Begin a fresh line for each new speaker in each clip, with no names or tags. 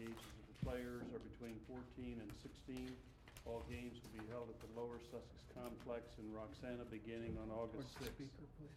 ages of the players are between 14 and 16. All games will be held at the Lower Sussex Complex in Roxana beginning on August 6th.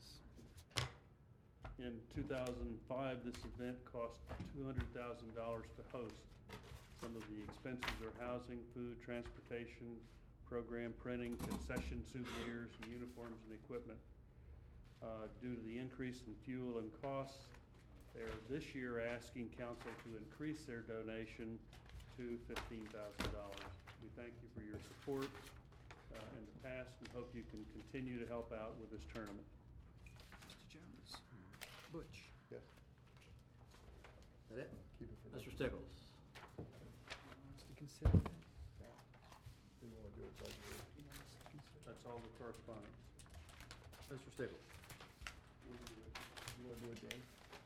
In 2005, this event cost $200,000 to host. Some of the expenses are housing, food, transportation, program printing, concession souvenirs, and uniforms and equipment. Due to the increase in fuel and costs, they're this year asking council to increase their donation to $15,000. We thank you for your support in the past and hope you can continue to help out with this tournament.
Mr. Jones. Butch.
Yes.
Is that it?
Keep it for
Mr. Stickles.
Wants to consider that?
Do you want to do it budget?
He wants to consider.
That's all the correspondence.
Mr. Stickles.
You want to do it, James?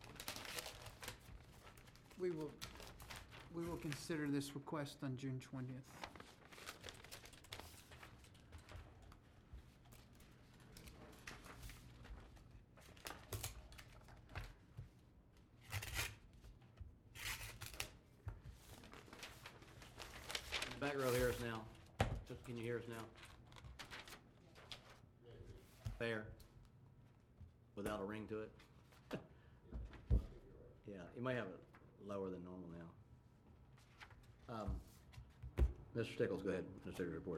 We will consider this request on June 20th.
Back row hear us now. Can you hear us now? Fair. Without a ring to it? Yeah, you might have it lower than normal now. Mr. Stickles, go ahead. Administrator's report.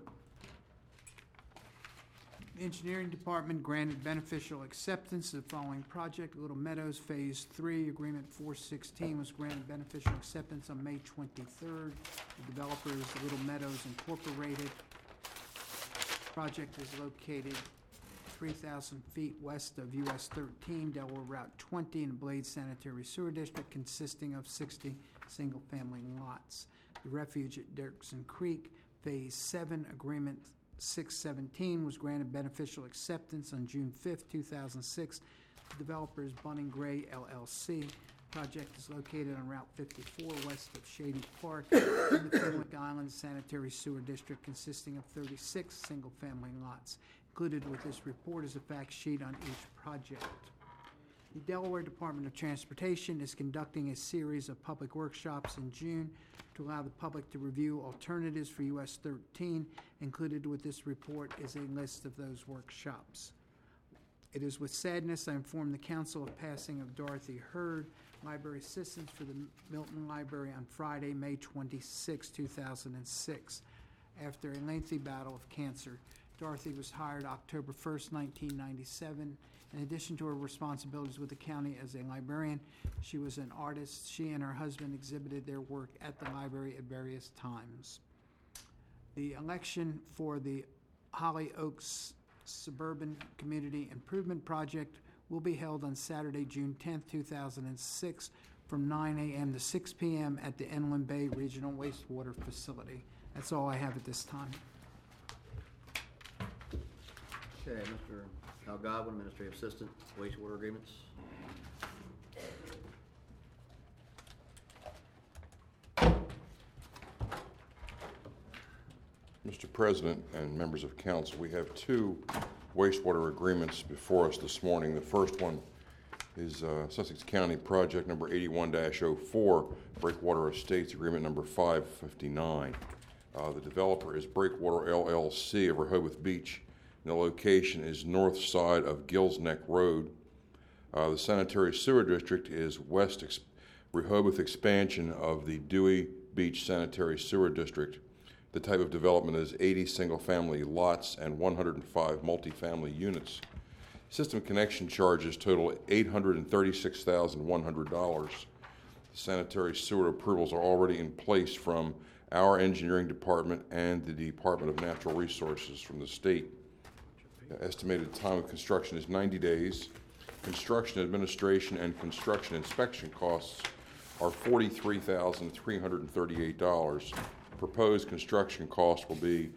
The Engineering Department granted beneficial acceptance of the following project. Little Meadows Phase 3, Agreement 416 was granted beneficial acceptance on May 23rd. The developer is Little Meadows Incorporated. Project is located 3,000 feet west of US 13, Delaware Route 20, in the Blade Sanitary Sewer District, consisting of 60 single-family lots. The refuge at Dirksen Creek, Phase 7, Agreement 617 was granted beneficial acceptance on June 5th, 2006. The developer is Bunning Gray LLC. Project is located on Route 54 west of Shady Park in the Fenwick Island Sanitary Sewer District, consisting of 36 single-family lots. Included with this report is a fact sheet on each project. The Delaware Department of Transportation is conducting a series of public workshops in June to allow the public to review alternatives for US 13. Included with this report is a list of those workshops. It is with sadness I inform the Council of passing of Dorothy Hurd, Library Assistant for the Milton Library, on Friday, May 26, 2006. After a lengthy battle of cancer, Dorothy was hired October 1st, 1997. In addition to her responsibilities with the county as a librarian, she was an artist. She and her husband exhibited their work at the library at various times. The election for the Holly Oaks Suburban Community Improvement Project will be held on Saturday, June 10th, 2006, from 9 a.m. to 6 p.m. at the Inland Bay Regional Wastewater Facility. That's all I have at this time.
Okay, Mr. Al Godwin, Administrative Assistant, Wastewater Agreements.
Mr. President and members of council, we have two wastewater agreements before us this morning. The first one is Sussex County Project number 81-04, Breakwater Estates Agreement number 559. The developer is Breakwater LLC of Rehoboth Beach, and the location is north side of Gills Neck Road. The sanitary sewer district is west Rehoboth expansion of the Dewey Beach Sanitary Sewer District. The type of development is 80 single-family lots and 105 multifamily units. System connection charges total $836,100. Sanitary sewer approvals are already in place from our engineering department and the Department of Natural Resources from the state. The estimated time of construction is 90 days. Construction administration and construction inspection costs are $43,338. Proposed construction cost will be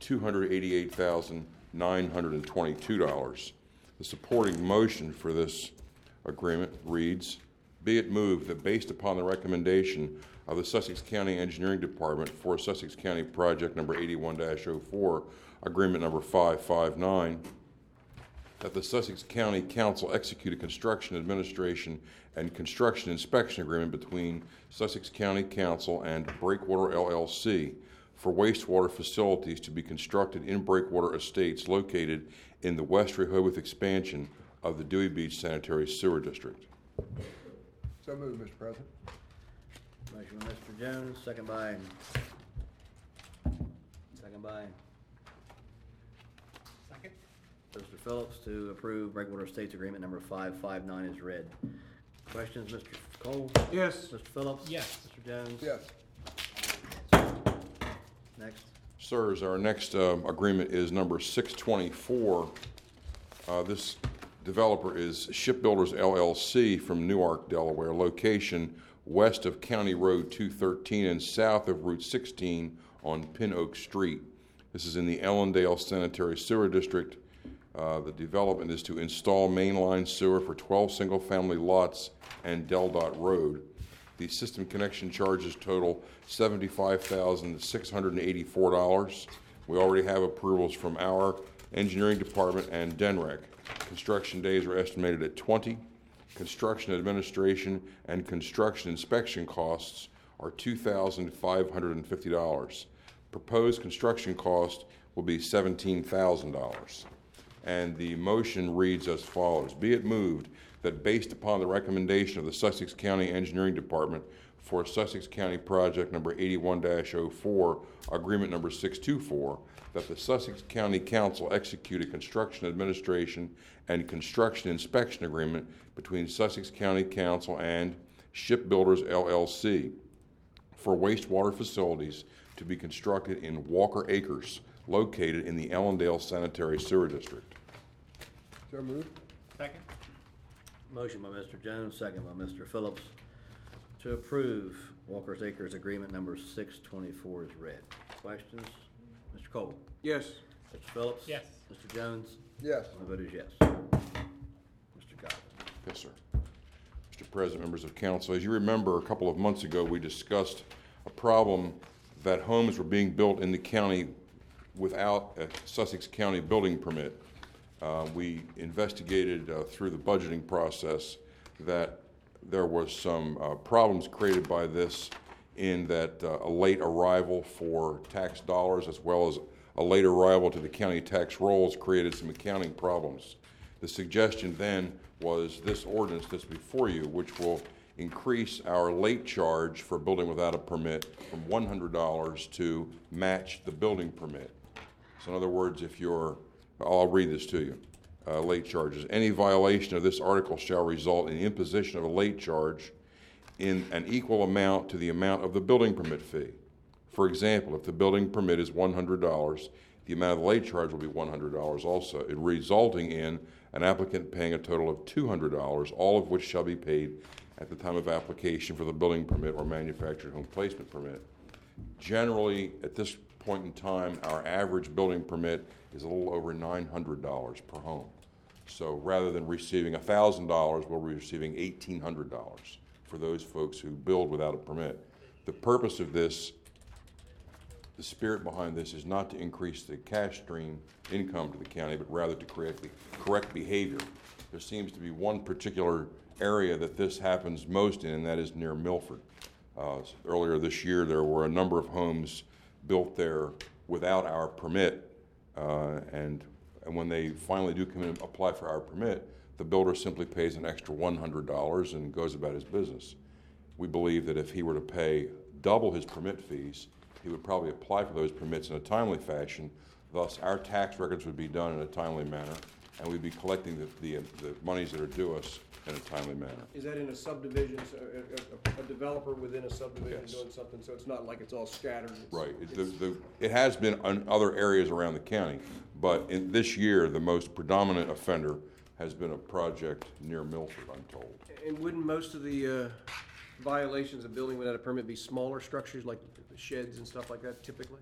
$288,922. The supporting motion for this agreement reads, be it moved that based upon the recommendation of the Sussex County Engineering Department for Sussex County Project number 81-04, Agreement number 559, that the Sussex County Council execute a construction administration and construction inspection agreement between Sussex County Council and Breakwater LLC for wastewater facilities to be constructed in Breakwater Estates located in the West Rehoboth expansion of the Dewey Beach Sanitary Sewer District.
So moved, Mr. President.
Motion by Mr. Jones, second by Mr. Phillips to approve Breakwater Estates Agreement number 559 is read. Questions, Mr. Cole?
Yes.
Mr. Phillips?
Yes.
Mr. Jones?
Yes.
Next.
Sirs, our next agreement is number 624. This developer is Shipbuilders LLC from Newark, Delaware, location west of County Road 213 and south of Route 16 on Pin Oak Street. This is in the Ellendale Sanitary Sewer District. The development is to install mainline sewer for 12 single-family lots and Del Dot Road. The system connection charges total $75,684. We already have approvals from our engineering department and DENREC. Construction days are estimated at 20. Construction administration and construction inspection costs are $2,550. Proposed construction cost will be $17,000. And the motion reads as follows. Be it moved that based upon the recommendation of the Sussex County Engineering Department for Sussex County Project number 81-04, agreement number 624, that the Sussex County Council execute a construction administration and construction inspection agreement between Sussex County Council and Shipbuilders LLC for wastewater facilities to be constructed in Walker Acres, located in the Ellendale Sanitary Sewer District.
So moved.
Second.
Motion by Mr. Jones, second by Mr. Phillips to approve Walker's Acres Agreement number 624 is read. Questions? Mr. Cole?
Yes.
Mr. Phillips?
Yes.
Mr. Jones?
Yes.
My vote is yes. Mr. Goslin?
Yes, sir. Mr. President, members of council, as you remember, a couple of months ago, we discussed a problem that homes were being built in the county without a Sussex County building permit. We investigated through the budgeting process that there was some problems created by this in that a late arrival for tax dollars as well as a late arrival to the county tax rolls created some accounting problems. The suggestion then was this ordinance that's before you, which will increase our late charge for building without a permit from $100 to match the building permit. So in other words, if you're, I'll read this to you, late charges. Any violation of this article shall result in the imposition of a late charge in an equal amount to the amount of the building permit fee. For example, if the building permit is $100, the amount of the late charge will be $100 also, resulting in an applicant paying a total of $200, all of which shall be paid at the time of application for the building permit or manufactured home placement permit. Generally, at this point in time, our average building permit is a little over $900 per home. So rather than receiving $1,000, we'll be receiving $1,800 for those folks who build without a permit. The purpose of this, the spirit behind this, is not to increase the cash stream income to the county, but rather to correct behavior. There seems to be one particular area that this happens most in, and that is near Milford. Earlier this year, there were a number of homes built there without our permit, and when they finally do come in and apply for our permit, the builder simply pays an extra $100 and goes about his business. We believe that if he were to pay double his permit fees, he would probably apply for those permits in a timely fashion. Thus, our tax records would be done in a timely manner, and we'd be collecting the monies that are due us in a timely manner.
Is that in a subdivision, so a developer within a subdivision
Yes.
doing something, so it's not like it's all scattered?
Right. It has been in other areas around the county, but in this year, the most predominant offender has been a project near Milford, I'm told.
And wouldn't most of the violations of building without a permit be smaller structures, like sheds and stuff like that typically?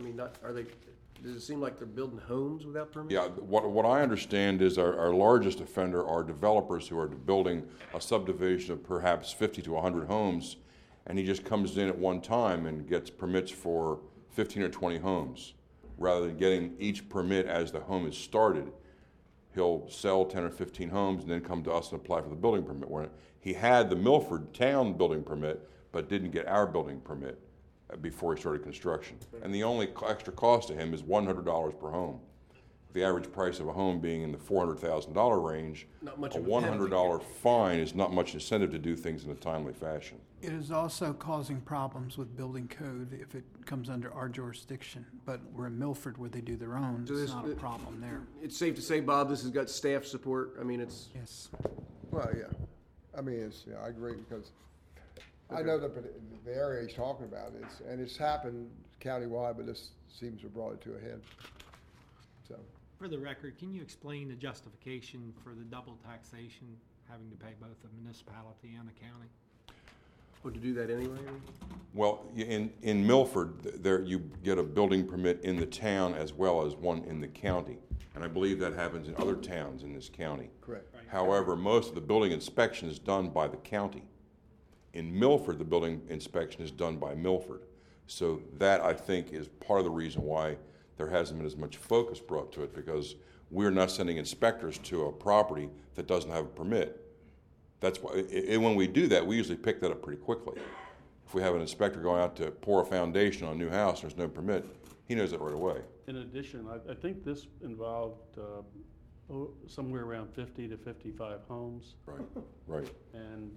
Does it seem like they're building homes without permits?
Yeah, what I understand is our largest offender are developers who are building a subdivision of perhaps 50 to 100 homes, and he just comes in at one time and gets permits for 15 or 20 homes, rather than getting each permit as the home is started. he'll sell 10 or 15 homes and then come to us and apply for the building permit. Where he had the Milford Town building permit, but didn't get our building permit before he started construction. And the only extra cost to him is $100 per home. The average price of a home being in the $400,000 range,
Not much
a
of a
$100 fine is not much incentive to do things in a timely fashion.
It is also causing problems with building code if it comes under our jurisdiction, but we're in Milford where they do their own,
So
it's
this-
not a problem there.
It's safe to say, Bob, this has got staff support. I mean, it's,
Yes.
Well, yeah, I mean, I agree, because I know that the area he's talking about is, and it's happened countywide, but this seems to have brought it to a head, so.
For the record, can you explain the justification for the double taxation, having to pay both the municipality and the county?
to do that anyway?
Well, in Milford, there, you get a building permit in the town as well as one in the county. And I believe that happens in other towns in this county.
Correct.
However, most of the building inspection is done by the county. In Milford, the building inspection is done by Milford. So that, I think, is part of the reason why there hasn't been as much focus brought to it, because we're not sending inspectors to a property that doesn't have a permit. That's why, when we do that, we usually pick that up pretty quickly. If we have an inspector going out to pour a foundation on a new house, and there's no permit, he knows it right away.
In addition, I think this involved somewhere around 50 to 55 homes.
Right, right.
And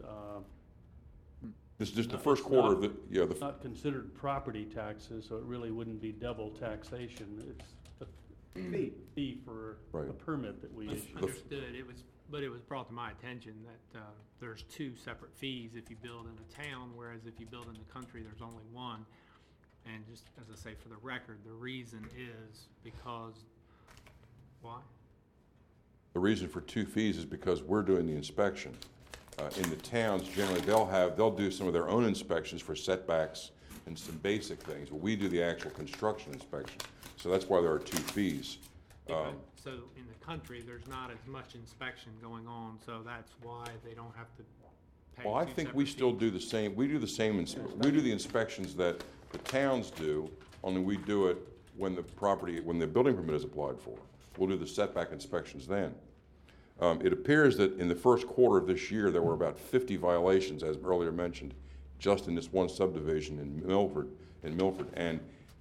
This is just the
It's
first quarter
not-
of the, yeah, the,
not considered property taxes, so it really wouldn't be double taxation. It's a fee for
Right.
a permit that we issue.
Understood, but it was brought to my attention that there's two separate fees if you build in a town, whereas if you build in the country, there's only one. And just as I say, for the record, the reason is because, why?
the reason for two fees is because we're doing the inspection. In the towns, generally, they'll do some of their own inspections for setbacks and some basic things, but we do the actual construction inspection. So that's why there are two fees.
So in the country, there's not as much inspection going on, so that's why they don't have to pay
Well, I
two
think we
separate
still
fees.
do the same, we do the same, we do the inspections that the towns do, only we do it when the building permit is applied for. We'll do the setback inspections then. It appears that in the first quarter of this year, there were about 50 violations, as earlier mentioned, just in this one subdivision in Milford. And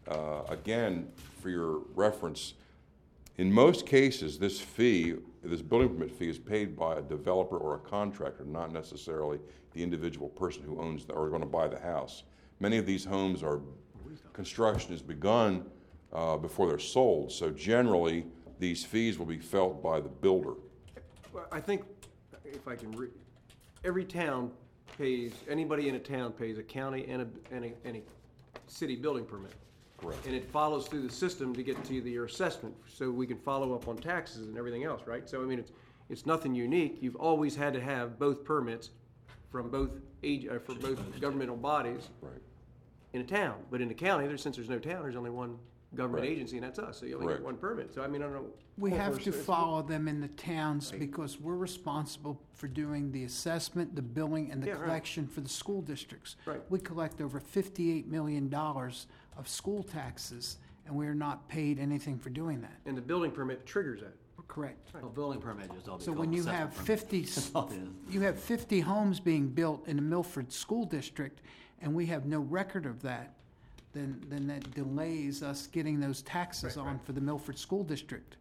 again, for your reference, in most cases, this building permit fee is paid by a developer or a contractor, not necessarily the individual person who owns or going to buy the house. Many of these homes construction is begun before they're sold, so generally, these fees will be felt by the builder.
Well, I think, if I can every town pays, anybody in a town pays a county and a city building permit.
Correct.
And it follows through the system to get to your assessment, so we can follow up on taxes and everything else, right? So, I mean, it's nothing unique. You've always had to have both permits from both governmental bodies
Right.
in a town. But in the county, since there's no town, there's only one government
Right.
agency, and that's us, so you only
Correct.
get one permit. So, I mean, I don't know.
We
Well,
have
first,
to
it's-
follow them in the towns because we're responsible for doing the assessment, the billing, and the
Yeah, right.
collection for the school districts.
Right.
We collect over $58 million of school taxes, and we're not paid anything for doing that.
And the building permit triggers that.
Correct.
Well, building permit just ought to be
So
called
when you
assessment
have
permit.
50,
That's all it is.
you have 50 homes being built in the Milford School District, and we have no record of that, then that delays us getting those taxes on for the Milford School District.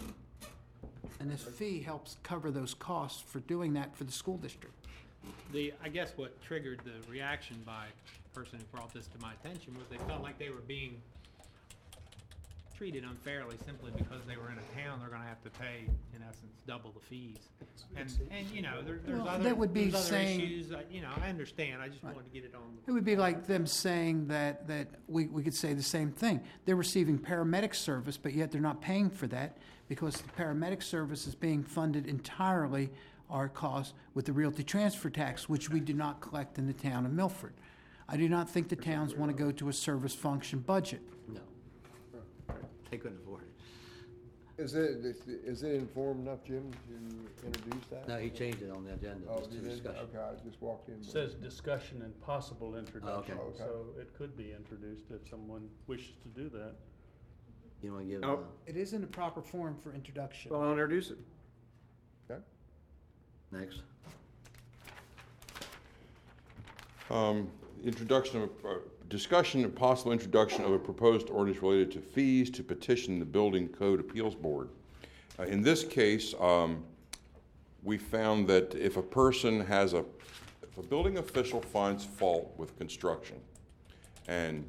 And this fee helps cover those costs for doing that for the school district.
I guess what triggered the reaction by the person who brought this to my attention was they felt like they were being treated unfairly simply because they were in a town, they're gonna have to pay, in essence, double the fees. And you know, there's
Well,
other,
that would be
there's other
saying-
issues, you know, I understand, I just wanted to get it on.
It would be like them saying that we could say the same thing. They're receiving paramedic service, but yet they're not paying for that because the paramedic service is being funded entirely our cost with the realty transfer tax, which we do not collect in the town of Milford. I do not think the towns want to go to a service function budget.
No. They couldn't afford it.
Is it informed enough, Jim, to introduce that?
No, he changed it on the agenda,
Oh,
just to
you did?
discussion.
Okay, I just walked in.
It says discussion and possible introduction,
okay.
so it could be introduced if someone wishes to do that.
You wanna give,
Oh.
It isn't a proper form for introduction.
Well, I'll introduce it.
Okay.
Next.
Introduction of, discussion and possible introduction of a proposed ordinance related to fees to petition the Building Code Appeals Board. In this case, we found that if a person has if a building official finds fault with construction, and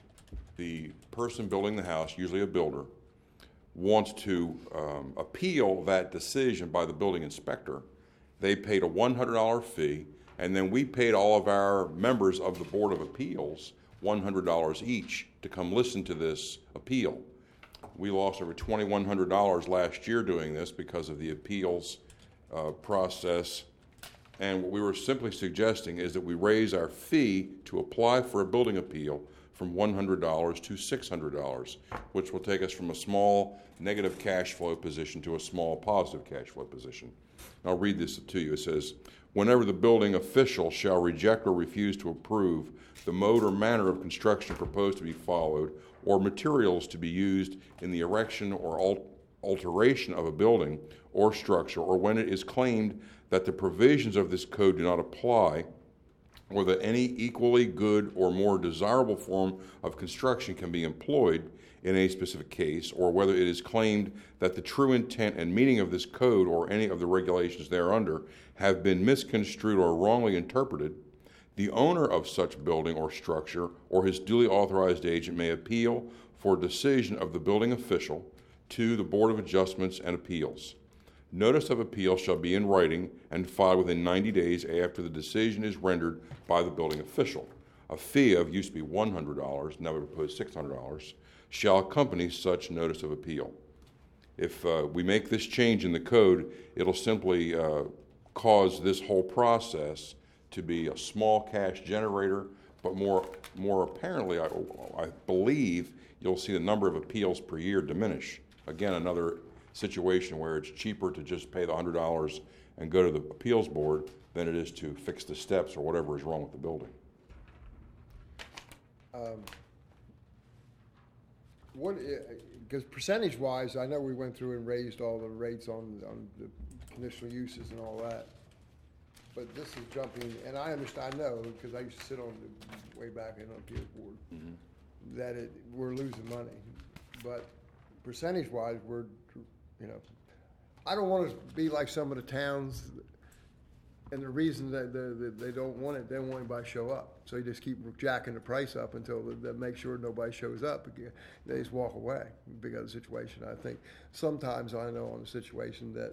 the person building the house, usually a builder, wants to appeal that decision by the building inspector, they paid a $100 fee, and then we paid all of our members of the Board of Appeals $100 each to come listen to this appeal. We lost over $2,100 last year doing this because of the appeals process. And what we were simply suggesting is that we raise our fee to apply for a building appeal from $100 to $600, which will take us from a small negative cash flow position to a small positive cash flow position. And I'll read this to you. It says, whenever the building official shall reject or refuse to approve the mode or manner of construction proposed to be followed, or materials to be used in the erection or alteration of a building or structure, or when it is claimed that the provisions of this code do not apply, or that any equally good or more desirable form of construction can be employed in a specific case, or whether it is claimed that the true intent and meaning of this code or any of the regulations thereunder have been misconstrued or wrongly interpreted, the owner of such building or structure or his duly authorized agent may appeal for decision of the building official to the Board of Adjustments and Appeals. Notice of appeal shall be in writing and filed within 90 days after the decision is rendered by the building official. A fee of used to be $100, now we propose $600, shall accompany such notice of appeal. If we make this change in the code, it'll simply cause this whole process to be a small cash generator, but more apparently, I believe you'll see the number of appeals per year diminish. Again, another situation where it's cheaper to just pay the $100 and go to the appeals board than it is to fix the steps or whatever is wrong with the building.
Because percentage-wise, I know we went through and raised all the rates on the conditional uses and all that. But this is jumping, and I understand, I know, because I used to sit on the, way back in on the appeals board, that we're losing money. But percentage-wise, we're, I don't want to be like some of the towns, and the reason that they don't want it, they don't want anybody to show up. So you just keep jacking the price up until they make sure nobody shows up. They just walk away because of the situation. I think sometimes I know on the situation that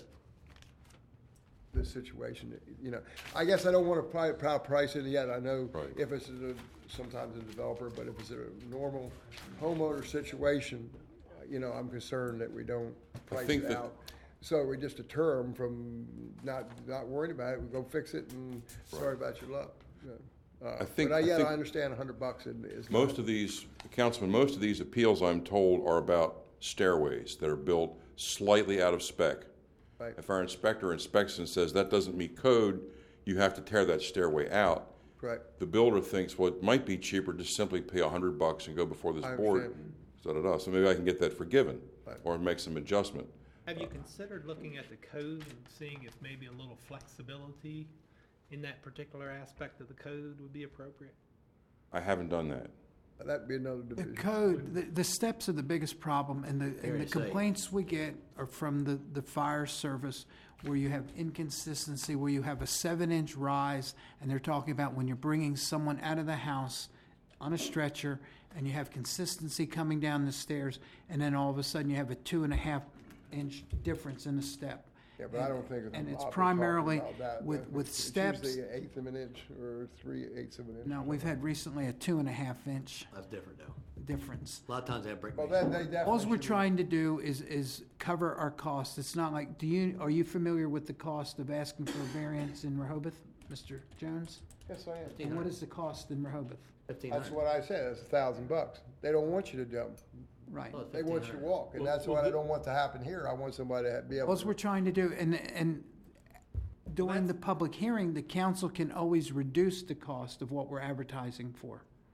this situation, I guess I don't want to price it yet. I know
Right.
if it's sometimes a developer, but if it's a normal homeowner situation, I'm concerned that we don't price
think
it
that-
out. So we just deter them from not worrying about it. We go fix it and sorry about your luck.
I think
I understand $100 is
most of these, Councilman, most of these appeals, I'm told, are about stairways that are built slightly out of spec.
Right.
If our inspector inspects and says that doesn't meet code, you have to tear that stairway out.
Correct.
The builder thinks, well, it might be cheaper to simply pay $100 and go before this
I
board.
understand.
So maybe I can get that forgiven
Right.
or make some adjustment.
Have you considered looking at the code and seeing if maybe a little flexibility in that particular aspect of the code would be appropriate?
I haven't done that.
That'd be another
The
division.
code, the steps are the biggest problem, and the
you say.
complaints we get are from the fire service, where you have inconsistency, where you have a 7-inch rise, and they're talking about when you're bringing someone out of the house on a stretcher, and you have consistency coming down the stairs, and then all of a sudden you have a 2.5-inch difference in the step.
Yeah, but I don't think it's.
And it's
we're talking
primarily
about that.
with
It's
steps.
usually 1/8 of an inch or 3/8 of an inch.
No, we've had recently a 2.5-inch
That's different though.
difference.
A lot of times they have brick.
Well,
masons.
then they definitely.
All we're
should be-
trying to do is cover our costs. It's not like, are you familiar with the cost of asking for a variance in Rehoboth, Mr. Jones?
Yes, I am.
And what is the cost in Rehoboth?
That's
1,500.
what I said, it's $1,000. They don't want you to jump.
Right.
Well, it's
They want you to
1,500.
walk, and that's what I don't want to happen here. I want somebody to be able
All
to.
we're trying to do, and during the public hearing, the council can always reduce the cost of what we're advertising for.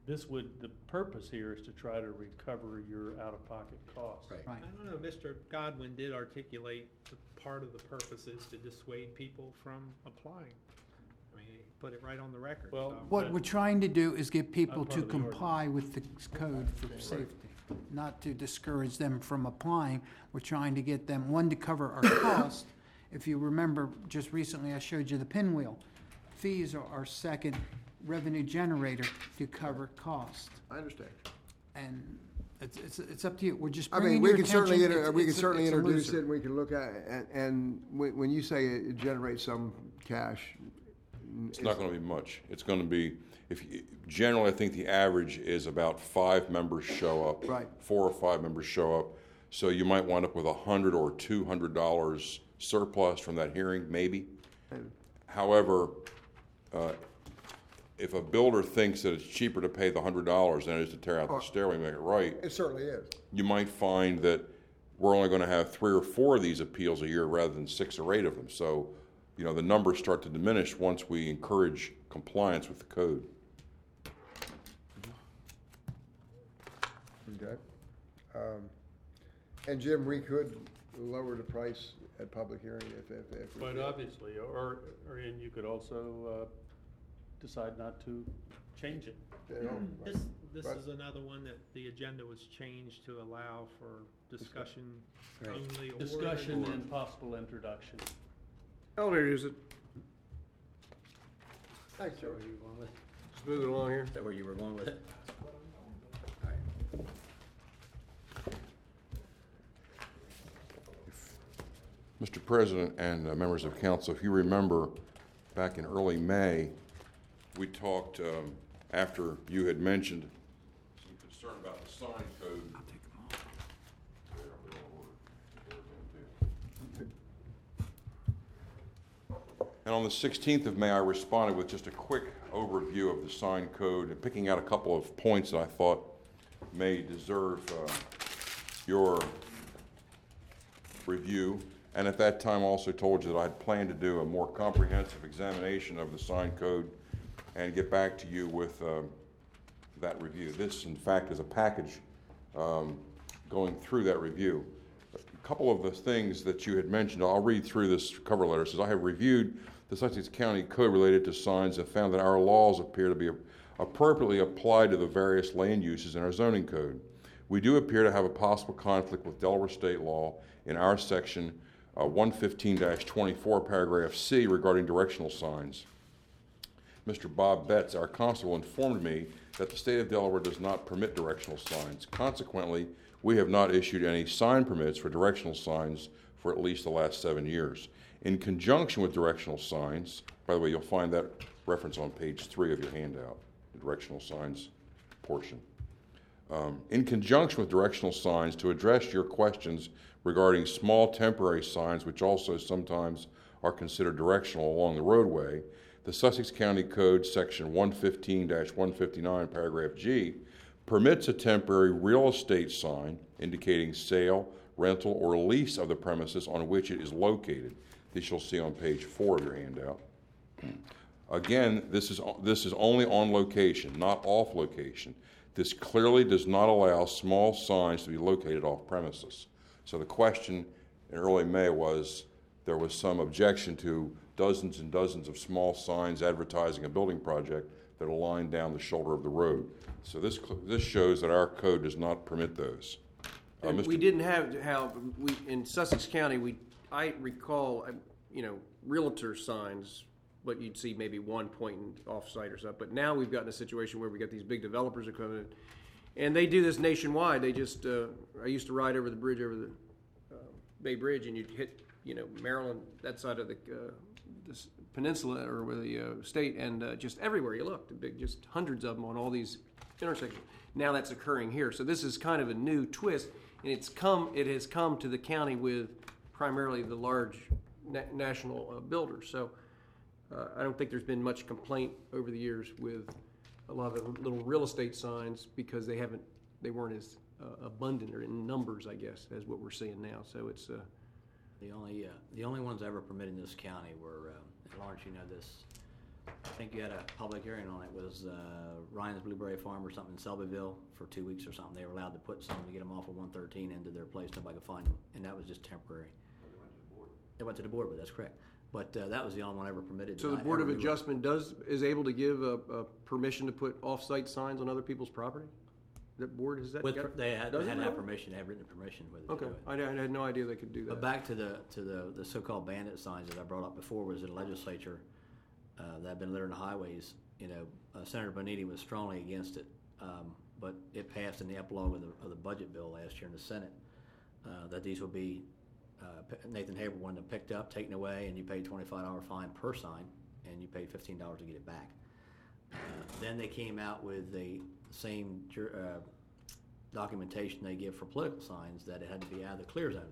the purpose here is to try to recover your out-of-pocket costs.
Right.
Right.
I don't know, Mr. Godwin did articulate the part of the purpose is to dissuade people from applying. I mean, he put it right on the record.
Well,
so.
What we're trying to do is get people
Part
to
of the ordinance.
comply with the code for safety, not to discourage them from applying. We're trying to get them, one, to cover our cost. If you remember, just recently I showed you the pinwheel. Fees are our second revenue generator to cover cost.
I understand.
And it's up to you. We're just
I
bringing
mean, we
your
can certainly,
attention.
we can
It's a-
certainly
it's a
introduce
loser.
it, and we can look at it, and when you say it generates some cash.
It's not going to be much. It's going to be, generally, I think the average is about 5 members show up.
Right.
4 or 5 members show up. So you might wind up with $100 or $200 surplus from that hearing, maybe. However, if a builder thinks that it's cheaper to pay the $100 than it is to tear out the stairway and make it right,
It certainly is.
you might find that we're only going to have 3 or 4 of these appeals a year rather than 6 or 8 of them. So, the numbers start to diminish once we encourage compliance with the code.
Okay. And Jim, we could lower the price at public hearing if we
But
did.
obviously, and you could also decide not to change it.
You know,
This
But-
is another one that the agenda was changed to allow for discussion
Right.
only. or-
Discussion and possible introduction.
I'll introduce it.
Thanks, Joey.
Where you going with it?
Just move it along here.
Is that where you were going with it? All right.
Mr. President and members of council, if you remember, back in early May, we talked, after you had mentioned some concern about the sign code.
I'll take them all.
And on the 16th of May, I responded with just a quick overview of the sign code and picking out a couple of points that I thought may deserve your review. And at that time, also told you that I had planned to do a more comprehensive examination of the sign code and get back to you with that review. This, in fact, is a package going through that review. A couple of the things that you had mentioned, I'll read through this cover letter. It says, I have reviewed the Sussex County Code related to signs and found that our laws appear to be appropriately applied to the various land uses in our zoning code. We do appear to have a possible conflict with Delaware state law in our section 115-24, paragraph C, regarding directional signs. Mr. Bob Betts, our constable, informed me that the state of Delaware does not permit directional signs. Consequently, we have not issued any sign permits for directional signs for at least the last 7 years. In conjunction with directional signs, by the way, you'll find that reference on page 3 of your handout, the directional signs portion. In conjunction with directional signs, to address your questions regarding small temporary signs, which also sometimes are considered directional along the roadway, the Sussex County Code, section 115-159, paragraph G, permits a temporary real estate sign indicating sale, rental, or lease of the premises on which it is located. This you'll see on page 4 of your handout. Again, this is only on location, not off location. This clearly does not allow small signs to be located off premises. So the question in early May was, there was some objection to dozens and dozens of small signs advertising a building project that are lined down the shoulder of the road. So this shows that our code does not permit those.
And
Mr.
we didn't have in Sussex County, I recall, realtor signs, but you'd see maybe one pointing off-site or something. But now we've gotten a situation where we got these big developers that come in, and they do this nationwide. They just, I used to ride over the bridge over the Bay Bridge, and you'd hit, Maryland, that side of the this peninsula or with the state, and just everywhere you look, just hundreds of them on all these intersections. Now that's occurring here. So this is kind of a new twist, and it has come to the county with primarily the large national builders. So I don't think there's been much complaint over the years with a lot of the little real estate signs because they weren't as abundant or in numbers, I guess, as what we're seeing now. So it's
The only ones ever permitted in this county were, and Lawrence, you know this, I think you had a public hearing on it, was Ryan's Blueberry Farm or something in Selbyville for 2 weeks or something. They were allowed to put some to get them off of 113 into their place. Nobody could find them, and that was just temporary. They went to the board, but that's correct. But that was the only one ever permitted.
So the
that I
Board of
ever knew of.
Adjustment is able to give a permission to put off-site signs on other people's property? That board, is that?
They had
does
to
it
have
really?
permission, they had written permission with it. to
Okay,
do it.
I had no idea they could do
But
that.
back to the so-called bandit signs that I brought up before, was in the legislature that have been littering the highways. You know, Senator Boniti was strongly against it, but it passed in the epilogue of the budget bill last year in the Senate that these will be. Nathan Haber wanted them picked up, taken away, and you paid $25 fine per sign, and you paid $15 to get it back. Then they came out with the same documentation they give for political signs, that it had to be out of the clear zone.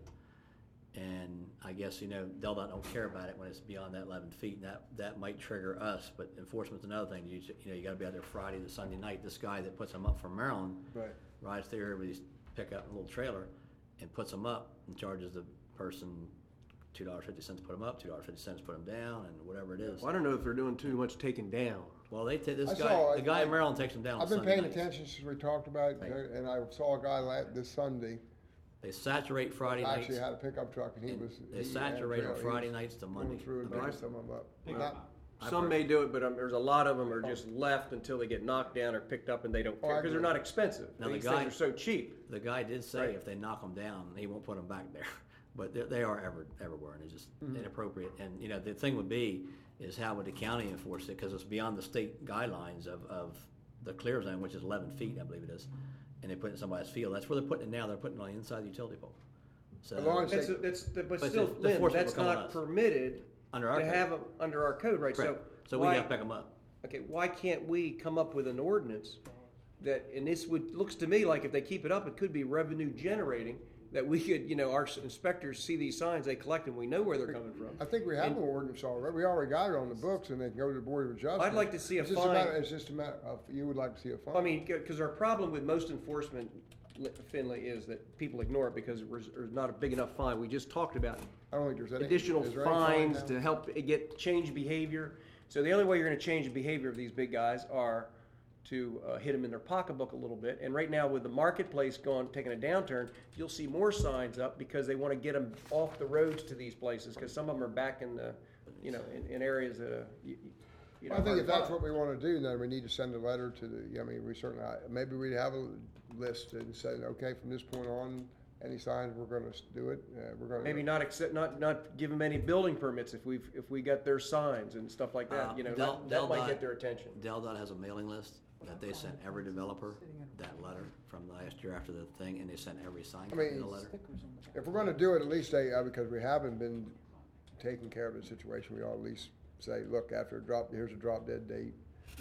And I guess, you know, DelDOT don't care about it when it's beyond that 11 feet, and that might trigger us, but enforcement's another thing. You know, you gotta be out there Friday to Sunday night. This guy that puts them up from Maryland
Right.
rides through with his pickup and little trailer and puts them up and charges the person $2.50 to put them up, $2.50 to put them down, and whatever it is.
Well, I don't know if they're doing too much taking down.
Well, the
I
guy
saw-
in Maryland takes them down on
I've been
Sunday
paying
nights.
attention since we talked about it,
Right.
and I saw a guy this Sunday,
They saturate Friday nights.
actually had a pickup truck, and he was.
They
he
saturate
and
on
he
Friday
was
nights to
going
Monday.
through and
Okay.
doing some of them up. Not-
Some may do it, but there's a lot of them are just left until they get knocked down or picked up, and they don't
Oh,
care
I
because they're
agree.
not expensive.
Now, the
These
guy-
things are so cheap.
The guy did say
Right.
if they knock them down, he won't put them back there. But they are everywhere, and it's just inappropriate. And, you know, the thing would be is how would the county enforce it? Because it's beyond the state guidelines of the clear zone, which is 11 feet, I believe it is. And they put it in somebody's field. That's where they're putting it now. They're putting it on the inside of the utility pole. So
As long as
But
But
still,
the
Lynn,
enforcement
that's
will come on
not
us.
permitted
under our
to
code.
have them under our code, right?
Correct. So we
why-
got to pick them up.
Okay, why can't we come up with an ordinance that, and this looks to me like if they keep it up, it could be revenue generating, that we could, you know, our inspectors see these signs, they collect them, we know where they're coming from.
I think we have an ordinance already. We already got it on the books, and they can go to the Board of Adjustment.
I'd like to see a
It's just
fine.
It's just a matter of, you would like to see a fine.
I mean, because our problem with most enforcement, Finley, is that people ignore it because there's not a big enough fine. We just talked about
I don't think there's any.
additional
is there any fine
fines
now?
to help it get change behavior. So the only way you're going to change the behavior of these big guys are to hit them in their pocketbook a little bit. And right now, with the marketplace taking a downturn, you'll see more signs up because they want to get them off the roads to these places because some of them are back in the, you know, in areas that you know.
I think
hard
if
to
that's
find.
what we want to do, then we need to send a letter to the, I mean, we certainly, maybe we'd have a list and say, okay, from this point on, any signs, we're gonna do it, we're gonna.
Maybe not give them any building permits if we got their signs and stuff like that. You know, that might get their attention.
DelDOT has a mailing list that they sent every developer that letter from last year after the thing, and they sent every sign
I mean,
company a letter.
If we're gonna do it, at least they, because we haven't been taking care of the situation, we ought to at least say, look, here's a drop dead date.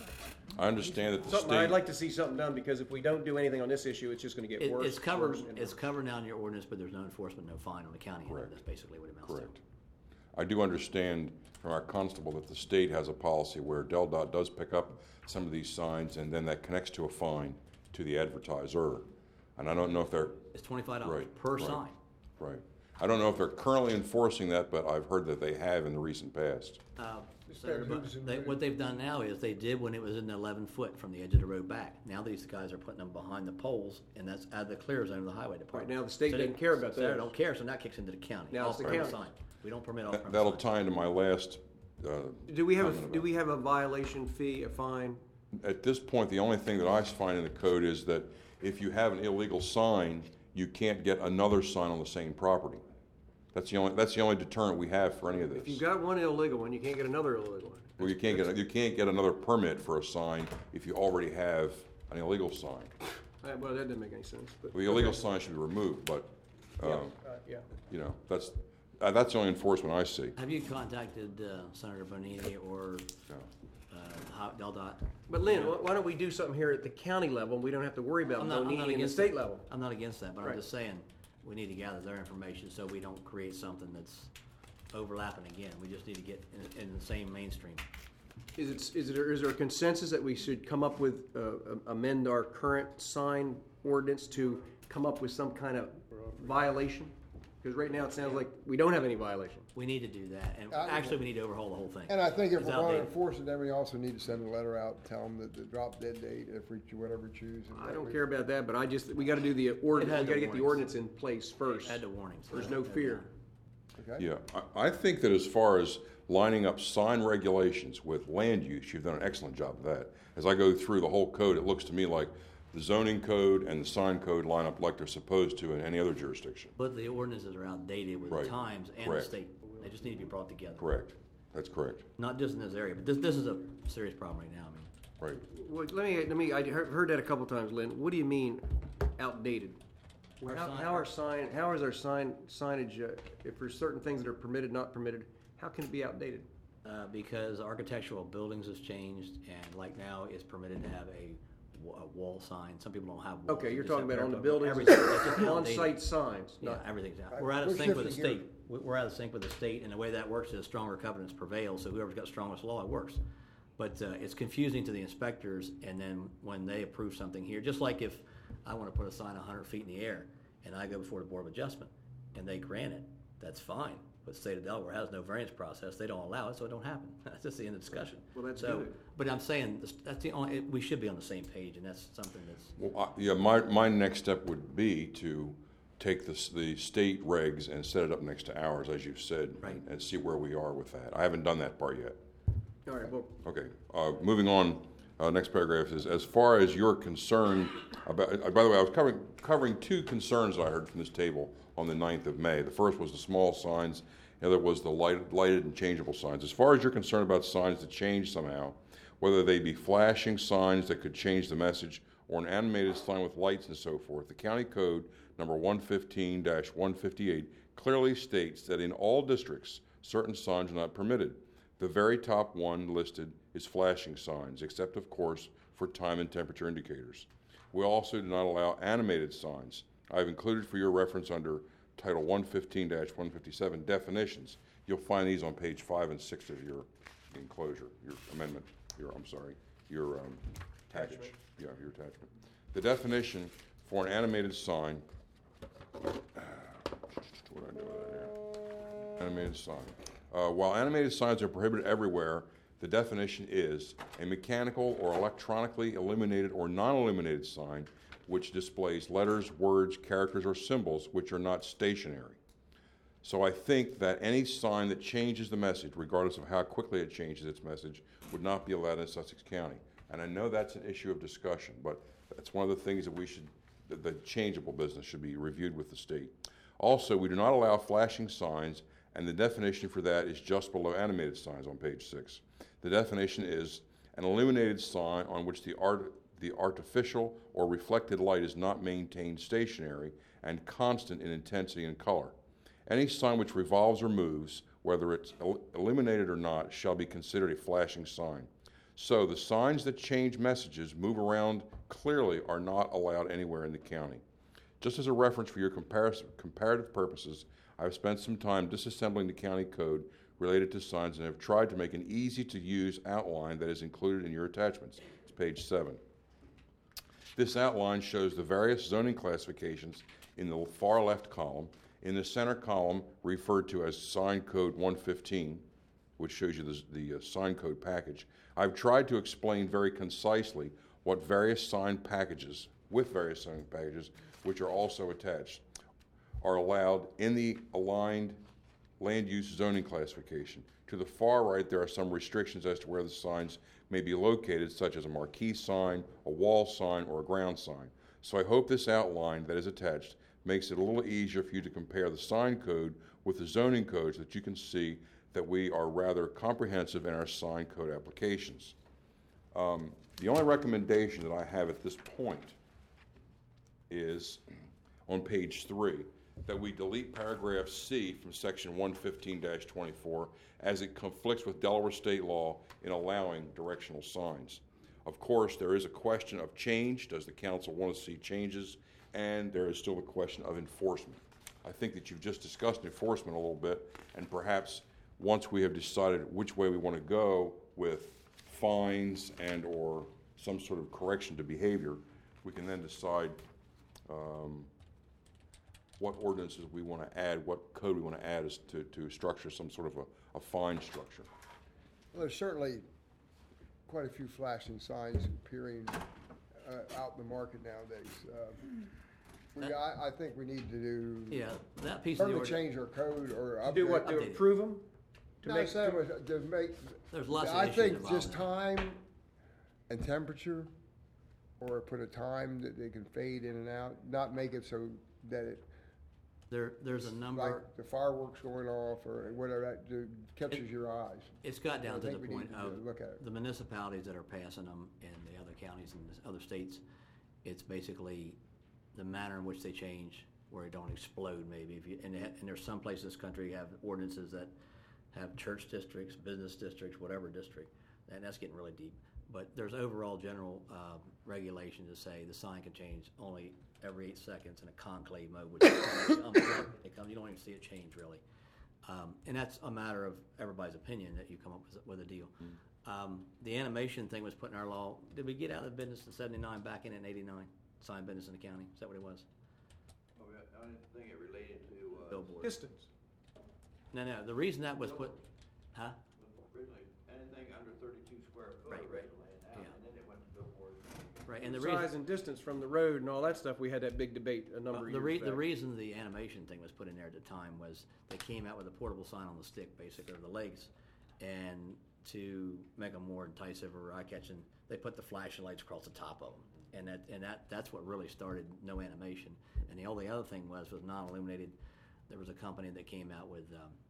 I understand that the
Something, I'd
state,
like to see something done because if we don't do anything on this issue, it's just gonna get worse.
It's covered,
worse, and
it's
worse.
covered now in your ordinance, but there's no enforcement, no fine on the county.
Correct.
That's basically what it amounts to.
correct. I do understand from our constable that the state has a policy where DelDOT does pick up some of these signs, and then that connects to a fine to the advertiser. And I don't know if they're,
It's $25
Right,
per
right.
sign.
right. I don't know if they're currently enforcing that, but I've heard that they have in the recent past.
better
But
hoops and
what they've done now is they did when it was in the 11 foot from the edge of the road back. Now these guys are putting them behind the poles, and that's out of the clear zone of the highway department.
Right now, the state
So
doesn't care about
so they
those.
don't care, so that kicks into the county.
Now it's the
Off-premise
county.
sign. We don't permit off-premise
That'll
signs.
tie into my last,
Do we
comment about
have a violation fee, a fine?
at this point, the only thing that I find in the code is that if you have an illegal sign, you can't get another sign on the same property. That's the only deterrent we have for any of
If you
this.
got one illegal one, you can't get another illegal one.
Well, you can't get another permit for a sign if you already have an illegal sign.
Well, that doesn't make any sense, but.
Well, the illegal sign should be removed, but,
Yeah.
you know, that's the only enforcement I see.
Have you contacted Senator Bonini or
No.
DelDOT?
But Lynn, why don't we do something here at the county level, and we don't have to worry about
I'm not
Bonini in the
against
state
that.
level?
I'm not against that, but
Right.
I'm just saying, we need to gather their information so we don't create something that's overlapping again. We just need to get in the same mainstream.
Is there a consensus that we should come up with, amend our current sign ordinance to come up with some kind of violation? Because right now it sounds like we don't have any violation.
We need to do that, and
I-
actually, we need to overhaul the whole thing.
And I think if
It's
we're going to
outdated.
enforce it, then we also need to send a letter out, tell them that the drop dead date, if we, whatever we choose. and
I
what
don't
we-
care about that, but we gotta do the ordinance,
had
we gotta
the
get the
warnings.
ordinance in place first.
Add the warnings.
There's no fear.
Okay?
Yeah, I think that as far as lining up sign regulations with land use, you've done an excellent job of that. As I go through the whole code, it looks to me like the zoning code and the sign code line up like they're supposed to in any other jurisdiction.
But the ordinances are outdated with
Right.
the times and
Correct.
the state. They just need to be brought together.
Correct. That's correct.
Not just in this area, but this is a serious problem right now. I mean,
Right.
Well, I heard that a couple times, Lynn. What do you mean outdated?
Our sign-
How is our signage, if there's certain things that are permitted, not permitted, how can it be outdated?
because architectural buildings has changed, and like now it's permitted to have a wall sign. Some people don't have walls.
Okay, you're
They just
talking
have
about on the
parapet.
buildings,
Everything, it's just outdated.
on-site signs,
Yeah,
not,
everything's out.
Right.
We're out of
We're
sync with the
shifting
state. We're out of sync with the state, and the way that works is stronger covenants prevail, so whoever's got strongest law, it works. But it's confusing to the inspectors, and then when they approve something here, just like if I want to put a sign 100 feet in the air, and I go before the Board of Adjustment, and they grant it, that's fine. But the state of Delaware has no variance process, they don't allow it, so it don't happen. That's just the end of the discussion.
Well, that's
So,
good.
but I'm saying, that's the only, we should be on the same page, and that's something that's,
Well, yeah, my next step would be to take the state regs and set it up next to ours, as you've said,
Right.
and see where we are with that. I haven't done that part yet.
all right, well,
Okay, moving on, next paragraph is, as far as you're concerned about, by the way, I was covering two concerns I heard from this table on the 9th of May. The first was the small signs, the other was the lighted and changeable signs. As far as you're concerned about signs that change somehow, whether they be flashing signs that could change the message or an animated sign with lights and so forth, the county code number 115-158 clearly states that in all districts, certain signs are not permitted. The very top one listed is flashing signs, except of course for time and temperature indicators. We also do not allow animated signs. I've included for your reference under Title 115-157 definitions. You'll find these on page 5 and 6 of your enclosure, your amendment, your package. Yeah, your attachment. The definition for an animated sign, what do I do with that here? Animated sign. While animated signs are prohibited everywhere, the definition is a mechanical or electronically illuminated or non-illuminated sign which displays letters, words, characters, or symbols which are not stationary. So I think that any sign that changes the message, regardless of how quickly it changes its message, would not be allowed in Sussex County. And I know that's an issue of discussion, but that's one of the things that the changeable business should be reviewed with the state. Also, we do not allow flashing signs, and the definition for that is just below animated signs on page 6. The definition is an illuminated sign on which the artificial or reflected light is not maintained stationary and constant in intensity and color. Any sign which revolves or moves, whether it's illuminated or not, shall be considered a flashing sign. So the signs that change messages, move around clearly, are not allowed anywhere in the county. Just as a reference for your comparative purposes, I've spent some time disassembling the county code related to signs and have tried to make an easy-to-use outline that is included in your attachments. It's page 7. This outline shows the various zoning classifications in the far left column. In the center column, referred to as Sign Code 115, which shows you the sign code package, I've tried to explain very concisely what various sign packages, which are also attached, are allowed in the aligned land use zoning classification. To the far right, there are some restrictions as to where the signs may be located, such as a marquee sign, a wall sign, or a ground sign. So I hope this outline that is attached makes it a little easier for you to compare the sign code with the zoning codes, that you can see that we are rather comprehensive in our sign code applications. The only recommendation that I have at this point is on page 3, that we delete paragraph C from section 115-24 as it conflicts with Delaware state law in allowing directional signs. Of course, there is a question of change. Does the council want to see changes? And there is still a question of enforcement. I think that you've just discussed enforcement a little bit, and perhaps once we have decided which way we want to go with fines and or some sort of correction to behavior, we can then decide what ordinances we want to add, what code we want to add, is to structure some sort of a fine structure.
Well, there's certainly quite a few flashing signs appearing out in the market nowadays. I think we need to do,
Yeah, that piece of the
totally
ordinance,
change our code or upgrade.
Do what, to
Updated.
approve them? To
No,
make,
to make,
there's lots of
I
issues
think
involved
just
in it.
time and temperature, or put a time that they can fade in and out, not make it so that it,
There's a number,
like the fireworks going off or whatever, that catches your eyes.
it's got down
I
to
think
the
we
point
need to
of
look at it.
the municipalities that are passing them in the other counties and the other states, it's basically the manner in which they change, where it don't explode maybe. And there's some places in this country have ordinances that have church districts, business districts, whatever district, and that's getting really deep. But there's overall general regulations that say the sign can change only every 8 seconds in a conclave mode, which it comes, you don't even see it change really. And that's a matter of everybody's opinion that you come up with a deal. The animation thing was put in our law. Did we get out of the business in '79, back in '89? Sign business in the county? Is that what it was?
Oh, yeah, I didn't think it related to,
Billboard.
distance.
No. The reason that was put, huh?
originally, anything under 32 square foot
Right, right.
originally, and
Yeah.
then it went to billboard.
Right, and the reason.
Size and distance from the road and all that stuff, we had that big debate a number of
The
years back.
the reason the animation thing was put in there at the time was they came out with a portable sign on the stick, basically, or the legs, and to make them more enticing or eye-catching, they put the flashing lights across the top of them, and that's what really started no animation. And the only other thing was non-illuminated. There was a company that came out with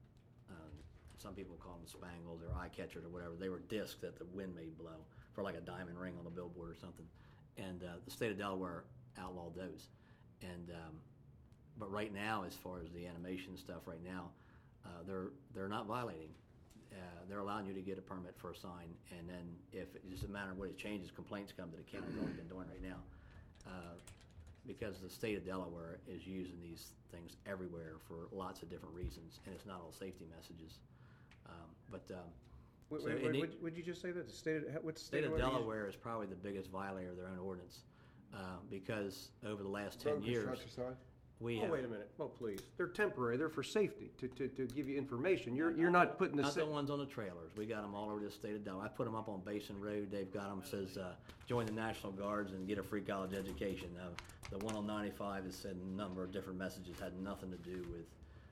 some people call them spangles or eye catchers or whatever. They were discs that the wind made blow for like a diamond ring on a billboard or something. And the state of Delaware outlawed those. And but right now, as far as the animation stuff, right now, they're not violating. They're allowing you to get a permit for a sign, and then if it's just a matter of what it changes, complaints come to the county. What we've been doing right now, because the state of Delaware is using these things everywhere for lots of different reasons, and it's not all safety messages.
Would you just say that? What's the
State of
Delaware?
Delaware is probably the biggest violator of their own ordinance, because over the last 10
Road
years,
construction sign?
we
Oh,
have.
wait a minute. Oh, please. They're temporary. They're for safety, to give you information. You're not putting the.
Not the ones on the trailers. We got them all over the state of Delaware. I put them up on Basin Road. They've got them, says, join the National Guards and get a free college education. The one on 95 has said a number of different messages, had nothing to do with,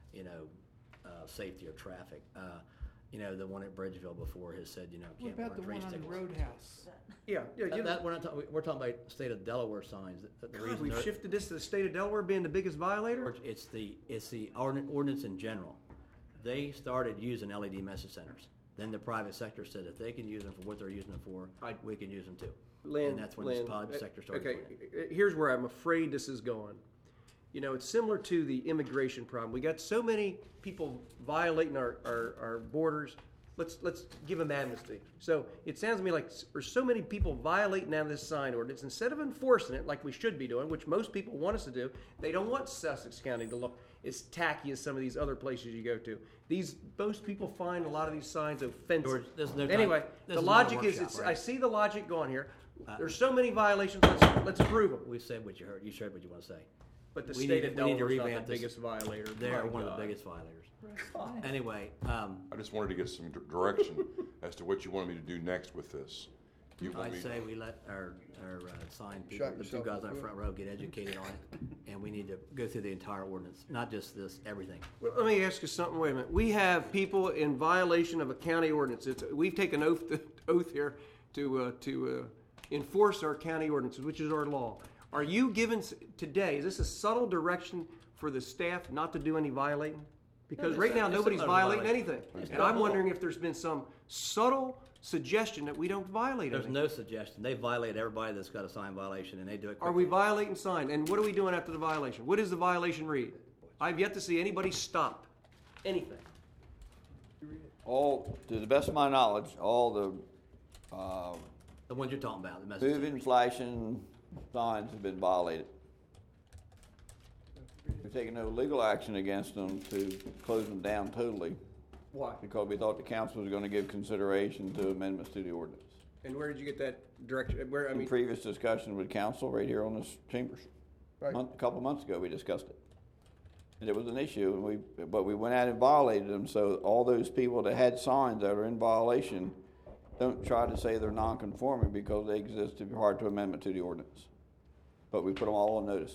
safety or traffic. The one at Bridgeville before has said,
What
can't
about
wear
the
tree
one on the
stickers.
Roadhouse?
Yeah.
We're not talking. We're talking about state of Delaware signs. The
God,
reason
we've
they're-
shifted this to the state of Delaware being the biggest violator?
It's the ordinance in general. They started using LED message centers. Then the private sector said if they can use them for what they're using them for, we can use them too. And that's when the private sector started doing it.
Okay, here's where I'm afraid this is going. It's similar to the immigration problem. We got so many people violating our borders. Let's give them amnesty. So it sounds to me like there's so many people violating now this sign ordinance. Instead of enforcing it like we should be doing, which most people want us to do, they don't want Sussex County to look as tacky as some of these other places you go to. Most people find a lot of these signs offensive.
George, there's no time-
Anyway,
this
the
is not a
logic is,
workshop,
I
right?
see the logic going here. There's so many violations, let's approve them.
We said what you heard. You said what you want to say.
But the
We
state
need
of
to- we need to
Delaware is not
revamp
the
this.
biggest violator.
They're
My
one of
God.
the biggest violators. Anyway,
I just wanted to get some direction as to what you wanted me to do next with this. You want
I'd
me-
say we let our sign people,
Shut
the two
yourself
guys
up,
on the
will
front row, get educated on it, and we need to go through the entire ordinance, not just this, everything.
Well, let me ask you something. Wait a minute. We have people in violation of a county ordinance. We've taken oath here to enforce our county ordinances, which is our law. Are you given today? Is this a subtle direction for the staff not to do any violating? Because right now
it's
nobody's
not a
violating
violation.
anything,
It's
and
not
I'm
law.
wondering if there's been some subtle suggestion that we don't violate
There's
anything.
no suggestion. They violate everybody that's got a sign violation, and they do it
Are
quickly.
we violating sign? And what are we doing after the violation? What does the violation read? I've yet to see anybody stop anything.
All, to the best of my knowledge, all the
The ones you're talking about, the message.
moving, flashing signs have been violated. We've taken no legal action against them to close them down totally
Why?
because we thought the council was going to give consideration to amendments to the ordinance.
And where did you get that direction? Where I
In
mean,
previous discussion with council right here on this chambers.
Right.
A couple months ago, we discussed it. And it was an issue, and but we went out and violated them, so all those people that had signs that are in violation don't try to say they're non-conforming because they exist prior to amendment to the ordinance. But we put them all on notice.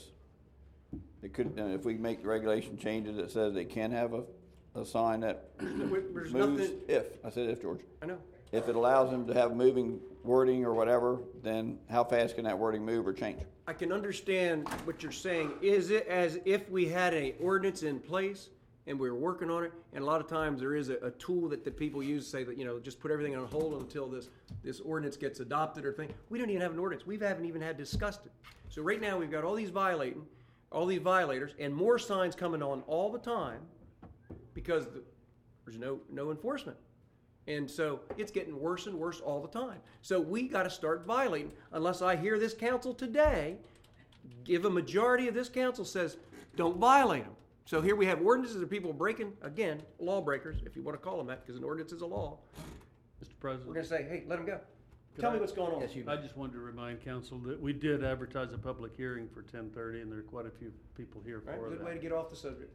It could, and if we make regulation changes that says they can have a sign that
There's
moves,
nothing,
I said if, George.
I know.
If it allows them to have moving wording or whatever, then how fast can that wording move or change?
I can understand what you're saying. Is it as if we had an ordinance in place and we were working on it? And a lot of times there is a tool that the people use to say that, just put everything on hold until this ordinance gets adopted or thing. We don't even have an ordinance. We haven't even had discussed it. So right now we've got all these violators, and more signs coming on all the time because there's no enforcement. And so it's getting worse and worse all the time. So we got to start violating. Unless I hear this council today, give a majority of this council says, don't violate them. So here we have ordinances of people breaking, again, lawbreakers, if you want to call them that, because an ordinance is a law.
Mr. President.
We're going to say, hey, let them go. Tell me what's going on.
I just wanted to remind council that we did advertise a public hearing for 10:30, and there are quite a few people here
Right,
for
good way to
that.
get off the subject.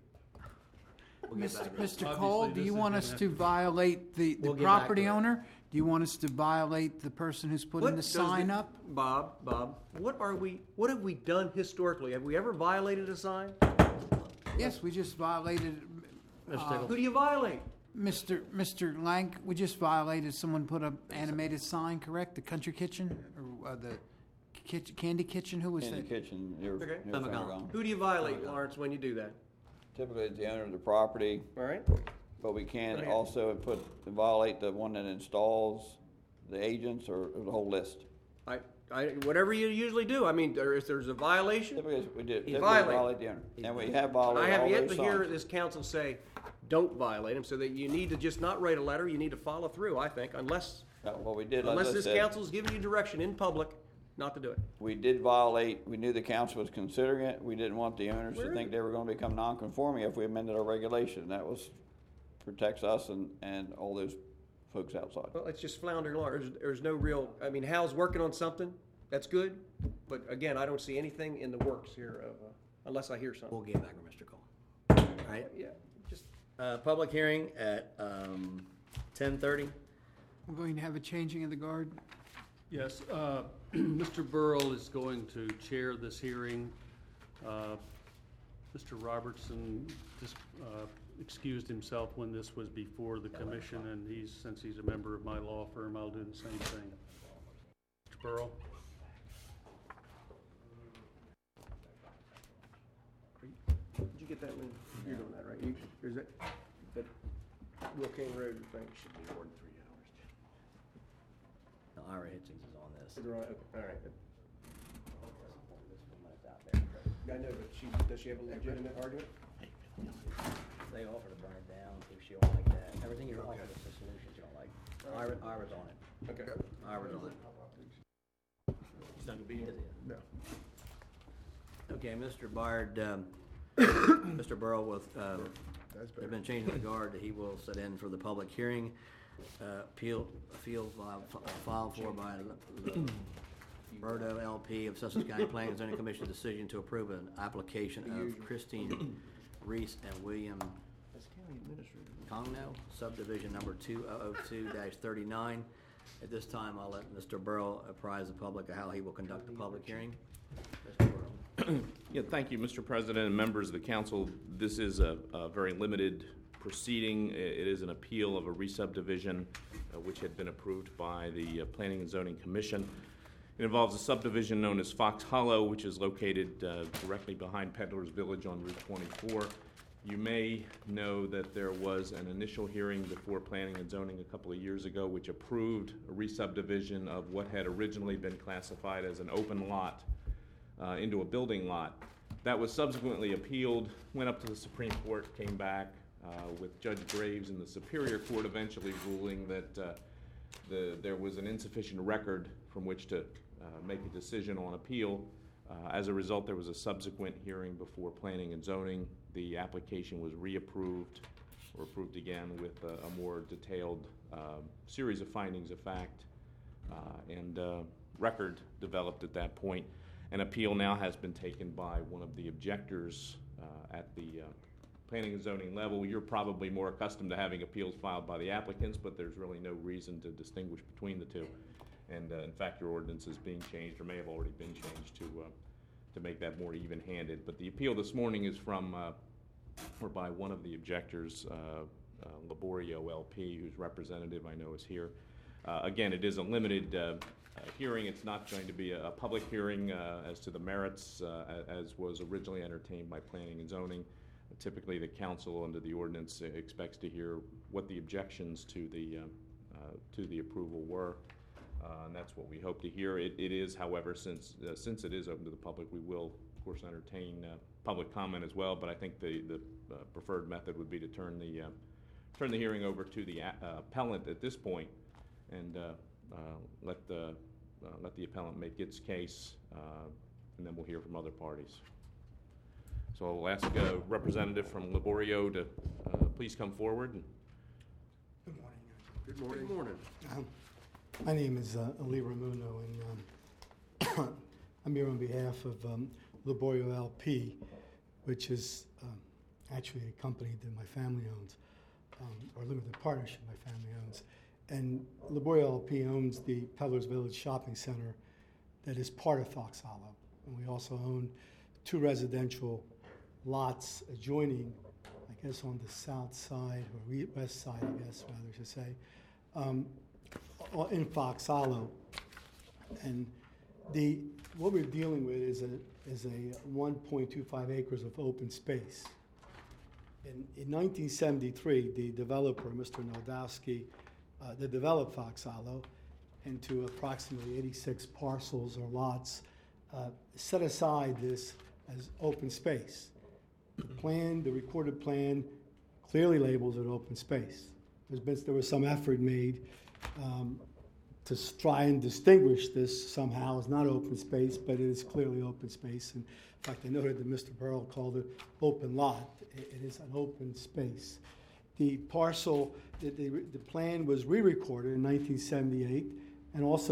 We'll get back to this.
Mr.
Obviously,
Cole, do
this
you
is
want
gonna
us
have
to
to-
violate the
We'll get back
property
to it.
owner? Do you want us to violate the person who's putting the
does
sign up?
Bob, what have we done historically? Have we ever violated a sign?
Yes, we just violated,
Who do you violate?
Mr. Lank, we just violated, someone put up animated sign, correct? The Country Kitchen, or the Candy Kitchen, who was
In the
that?
kitchen, you're
Okay.
gone.
Who do you violate, Lawrence, when you do that?
Typically, it's the owner of the property,
All right?
but we can
Okay.
also violate the one that installs the agents or the whole list.
Whatever you usually do. I mean, if there's a violation,
Typically, we do, typically
violate.
violate the owner. And we have
I
violated
have
all
yet
those
to hear
signs.
this council say, don't violate them, so that you need to just not write a letter, you need to follow through, I think, unless
What we did, like I
this
said,
council's giving you direction in public not to do it.
we did violate, we knew the council was considering it. We didn't want the owners
Where
to
is
think
it?
they were gonna become non-conforming if we amended our regulation. That protects us and all those folks outside.
Well, it's just floundering along. There's no real, I mean, Hal's working on something, that's good, but again, I don't see anything in the works here unless I hear something.
We'll get back with Mr. Cole. All right.
Yeah, just,
Public hearing at 10:30.
We're going to have a changing of the guard?
Yes, Mr. Burrell is going to chair this hearing. Mr. Robertson just excused himself when this was before the commission, and since he's a member of my law firm, I'll do the same thing. Mr. Burrell?
did you get that one? You're doing that, right? Is that Will King Road thing?
Should be more than 3 hours. No, Ira Hitchings is on this.
Is it right? Okay, all right. I know, but does she have a legitimate argument?
They offer to burn it down if she don't like that. Everything you offer is the solutions you don't like. Ira's on it.
Okay.
Ira's on it.
He's not gonna be here.
No.
Okay, Mr. Bard, Mr. Burrow with,
That's
there's
better.
been a change in the guard that he will sit in for the public hearing. Appeal filed for by Roberto LP of Sussex County Planning and Zoning Commission decision to approve an application of Christine Reese and William Congno, subdivision number 2002-39. At this time, I'll let Mr. Burrow apprise the public of how he will conduct the public hearing. Mr. Burrow.
Yeah, thank you, Mr. President and members of the council. This is a very limited proceeding. It is an appeal of a re-subdivision which had been approved by the Planning and Zoning Commission. It involves a subdivision known as Fox Hollow, which is located directly behind Peddler's Village on Route 24. You may know that there was an initial hearing before Planning and Zoning a couple of years ago which approved a re-subdivision of what had originally been classified as an open lot into a building lot. That was subsequently appealed, went up to the Supreme Court, came back with Judge Graves in the Superior Court eventually ruling that there was an insufficient record from which to make a decision on appeal. As a result, there was a subsequent hearing before Planning and Zoning. The application was reapproved or approved again with a more detailed series of findings of fact and record developed at that point. An appeal now has been taken by one of the objectors at the planning and zoning level, you're probably more accustomed to having appeals filed by the applicants, but there's really no reason to distinguish between the two. And in fact, your ordinance is being changed, or may have already been changed, to make that more even-handed. But the appeal this morning is from, or by one of the objectors, Laborio LP, whose representative I know is here. Again, it is a limited hearing. It's not going to be a public hearing as to the merits as was originally entertained by planning and zoning. Typically, the council under the ordinance expects to hear what the objections to the approval were, and that's what we hope to hear. It is, however, since it is open to the public, we will, of course, entertain public comment as well. But I think the preferred method would be to turn the hearing over to the appellant at this point, and let the appellant make its case, and then we'll hear from other parties. So I'll ask a representative from Laborio to please come forward.
Good morning.
Good morning. Good morning.
My name is Ali Ramuno, and I'm here on behalf of Laborio LP, which is actually a company that my family owns, or limited partnership my family owns. And Laborio LP owns the Peddlers Village Shopping Center that is part of Fox Hollow. And we also own 2 residential lots adjoining, I guess on the south side, or west side, I guess, rather I should say, in Fox Hollow. And what we're dealing with is a 1.25 acres of open space. In 1973, the developer, Mr. Nodowski, that developed Fox Hollow into approximately 86 parcels or lots, set aside this as open space. The recorded plan clearly labels it open space. There was some effort made to try and distinguish this somehow as not open space, but it is clearly open space. And in fact, I noted that Mr. Burrell called it open lot. It is an open space. The parcel, the plan was re-recorded in 1978 and also